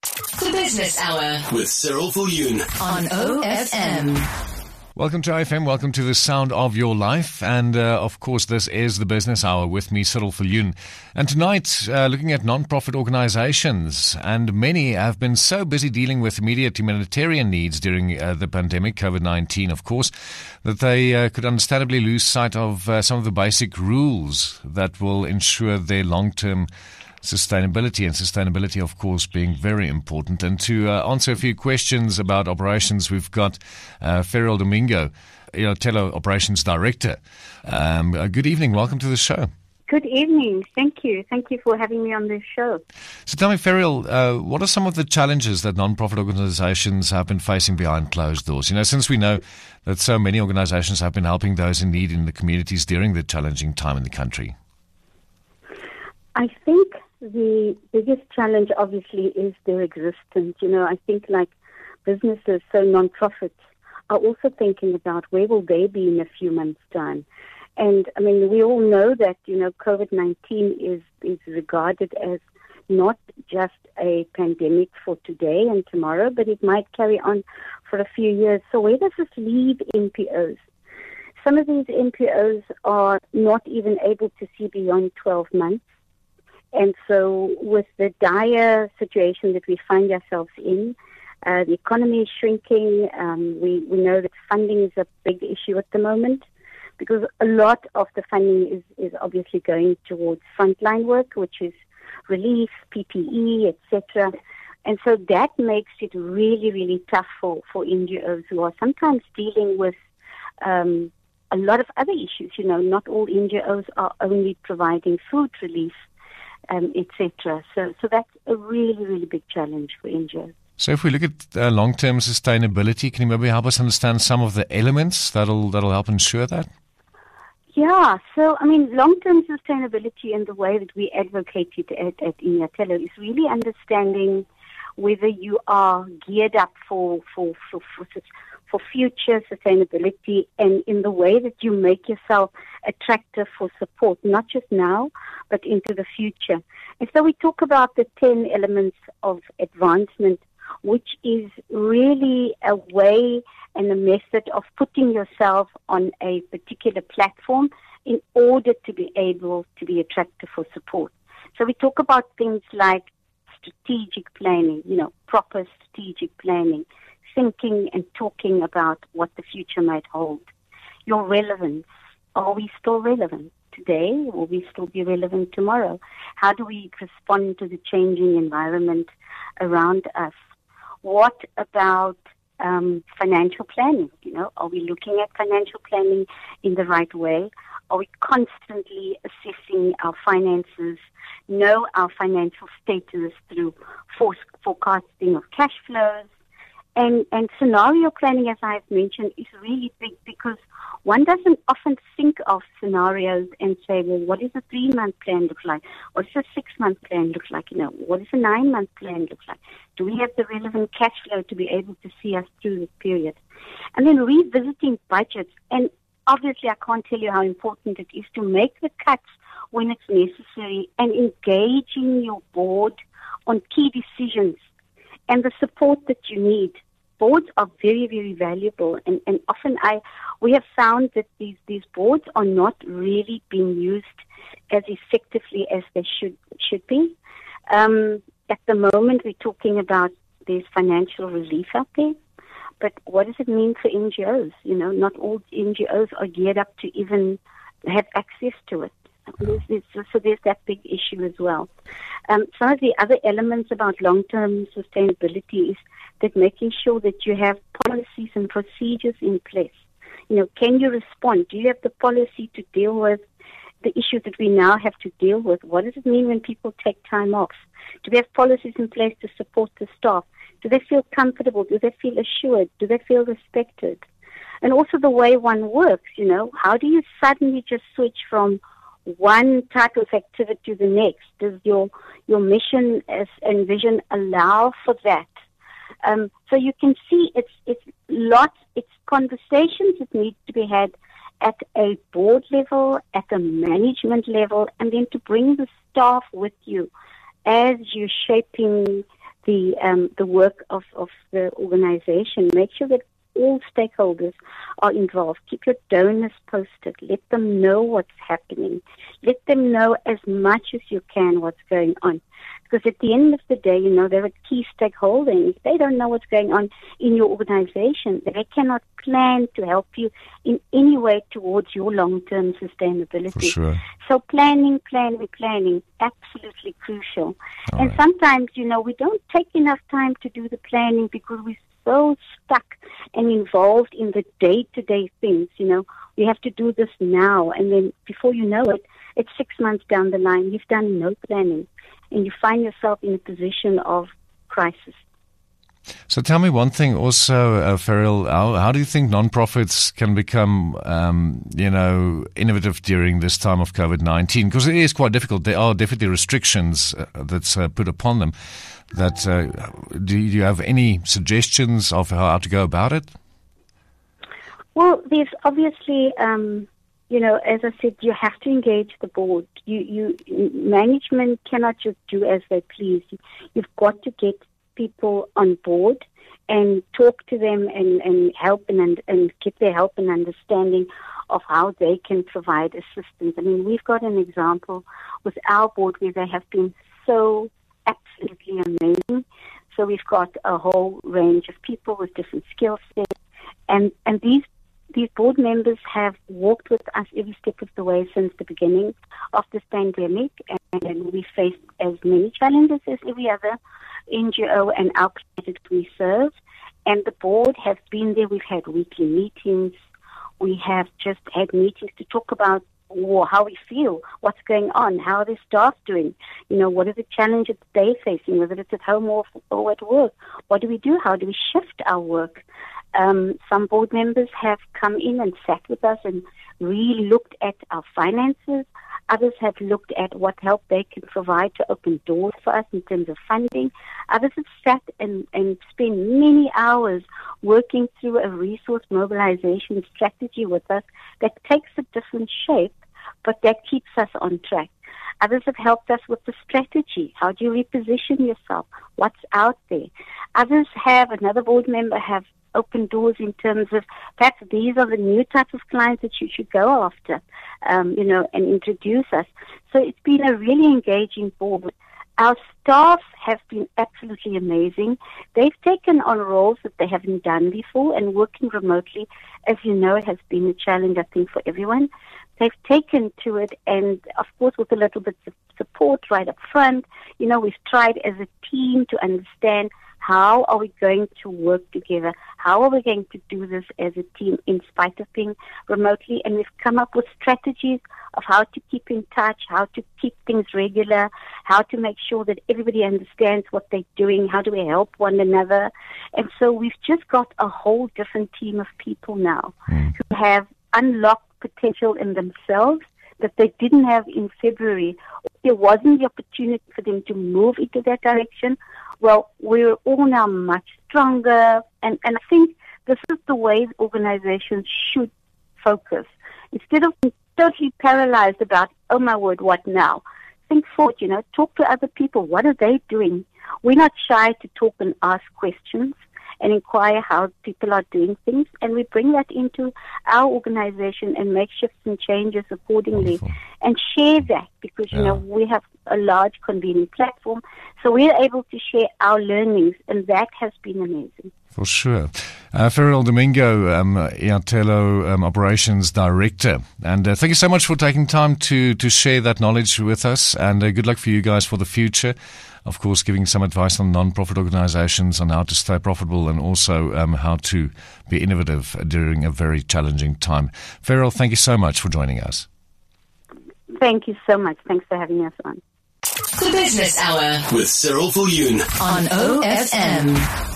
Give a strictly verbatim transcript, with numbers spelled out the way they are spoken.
The Business Hour with Cyril Viljoen on O F M. Welcome to O F M, welcome to the sound of your life, and uh, of course this is the Business Hour with me, Cyril Viljoen. And tonight, uh, looking at non-profit organizations, and many have been so busy dealing with immediate humanitarian needs during uh, the pandemic, COVID nineteen of course, that they uh, could understandably lose sight of uh, some of the basic rules that will ensure their long-term sustainability, and sustainability, of course, being very important. And to uh, answer a few questions about operations, we've got uh, Ferriol Domingo, Iatelo Operations Director. Um, uh, good evening. Welcome to the show. Good evening. Thank you. Thank you for having me on this show. So tell me, Ferriol, uh, what are some of the challenges that non-profit organizations have been facing behind closed doors? You know, since we know that so many organizations have been helping those in need in the communities during the challenging time in the country. I think the biggest challenge, obviously, is their existence. You know, I think like businesses, so non-profits, are also thinking about where will they be in a few months' time. And, I mean, we all know that, you know, COVID nineteen is, is regarded as not just a pandemic for today and tomorrow, but it might carry on for a few years. So where does this leave N P Os? Some of these N P Os are not even able to see beyond twelve months. And so with the dire situation that we find ourselves in, uh, the economy is shrinking. Um, we, we know that funding is a big issue at the moment because a lot of the funding is, is obviously going towards frontline work, which is relief, P P E, et cetera. And so that makes it really, really tough for, for N G Os who are sometimes dealing with um, a lot of other issues. You know, not all N G Os are only providing food relief, Um, et cetera. So, so that's a really, really big challenge for N G Os. So, if we look at uh, long-term sustainability, can you maybe help us understand some of the elements that'll that'll help ensure that? Yeah. So, I mean, long-term sustainability and the way that we advocate it at, at Iatelo is really understanding whether you are geared up for for for, for for future sustainability and in the way that you make yourself attractive for support, not just now, but into the future. And so we talk about the ten elements of advancement, which is really a way and a method of putting yourself on a particular platform in order to be able to be attractive for support. So we talk about things like strategic planning, you know, proper strategic planning, thinking and talking about what the future might hold. Your relevance. Are we still relevant today? Will we still be relevant tomorrow? How do we respond to the changing environment around us? What about um, financial planning? You know, are we looking at financial planning in the right way? Are we constantly assessing our finances, know our financial status through forecasting of cash flows? And, and scenario planning, as I've mentioned, is really big because one doesn't often think of scenarios and say, well, what does a three-month plan look like? What does a six-month plan look like? You know, what does a nine-month plan look like? Do we have the relevant cash flow to be able to see us through this period? And then revisiting budgets. And obviously, I can't tell you how important it is to make the cuts when it's necessary and engaging your board on key decisions and the support that you need. Boards are very, very valuable, and, and often I we have found that these, these boards are not really being used as effectively as they should should be. Um, at the moment, we're talking about there's financial relief out there, but what does it mean for N G Os? You know, not all N G Os are geared up to even have access to it. There's, there's, so there's that big issue as well. Um, some of the other elements about long-term sustainability is that making sure that you have policies and procedures in place. You know, can you respond? Do you have the policy to deal with the issues that we now have to deal with? What does it mean when people take time off? Do we have policies in place to support the staff? Do they feel comfortable? Do they feel assured? Do they feel respected? And also the way one works, you know, how do you suddenly just switch from one type of activity to the next? Does your your mission as, and vision allow for that? Um, so you can see it's it's lots, it's conversations that need to be had at a board level, at a management level, and then to bring the staff with you as you're shaping the um, the work of, of the organization. Make sure that all stakeholders are involved. Keep your donors posted. Let them know what's happening. Let them know as much as you can what's going on. Because at the end of the day, you know, they're a key stakeholder. And if they don't know what's going on in your organization, they cannot plan to help you in any way towards your long-term sustainability. For sure. So planning, planning, planning, absolutely crucial. All and right. sometimes, you know, we don't take enough time to do the planning because we're so stuck and involved in the day-to-day things. You know, we have to do this now, and then before you know it, it's six months down the line, you've done no planning, and you find yourself in a position of crisis. So tell me one thing also, uh, Ferrell, how, how do you think nonprofits can become, um, you know, innovative during this time of COVID nineteen? Because it is quite difficult. There are definitely restrictions uh, that's uh, put upon them. That uh, do you have any suggestions of how to go about it? Well, there's obviously, um, you know, as I said, you have to engage the board. You, you, management cannot just do as they please. You've got to get people on board and talk to them and, and help and, and get their help and understanding of how they can provide assistance. I mean, we've got an example with our board where they have been so absolutely amazing. So we've got a whole range of people with different skill sets, and and these these board members have walked with us every step of the way since the beginning of this pandemic, and we faced as many challenges as every other N G O and our planet we serve. And the board has been there. We've had weekly meetings. We have just had meetings to talk about or how we feel, what's going on, how are the staff doing, you know, what are the challenges they're facing, whether it's at home or, or at work. What do we do? How do we shift our work? Um, some board members have come in and sat with us and really looked at our finances. Others have looked at what help they can provide to open doors for us in terms of funding. Others have sat and, and spent many hours working through a resource mobilization strategy with us that takes a different shape, but that keeps us on track. Others have helped us with the strategy. How do you reposition yourself? What's out there? Others have, another board member have open doors in terms of perhaps these are the new type of clients that you should go after, um, you know, and introduce us. So it's been a really engaging board. Our staff have been absolutely amazing. They've taken on roles that they haven't done before, and working remotely, as you know, it has been a challenge, I think, for everyone. They've taken to it, and of course, with a little bit of support right up front, you know, we've tried as a team to understand how are we going to work together? How are we going to do this as a team in spite of being remotely? And we've come up with strategies of how to keep in touch, how to keep things regular, how to make sure that everybody understands what they're doing, how do we help one another. And so we've just got a whole different team of people now mm. who have unlocked potential in themselves that they didn't have in February. There wasn't the opportunity for them to move into that direction. Well, we're all now much stronger, and, and I think this is the way organizations should focus. Instead of being totally paralyzed about, oh my word, what now? Think forward, you know, talk to other people. What are they doing? We're not shy to talk and ask questions and inquire how people are doing things, and we bring that into our organization and make shifts and changes accordingly. Wonderful. And share that, because, yeah. you know, we have a large convening platform, so we're able to share our learnings, and that has been amazing. For sure. Uh, Ferrell Domingo, um, Iatelo um, Operations Director. And uh, thank you so much for taking time to, to share that knowledge with us, and uh, good luck for you guys for the future. Of course, giving some advice on non-profit organizations on how to stay profitable and also um, how to be innovative during a very challenging time. Ferrell, thank you so much for joining us. Thank you so much. Thanks for having us on. The Business Hour with Cyril Viljoen on O F M.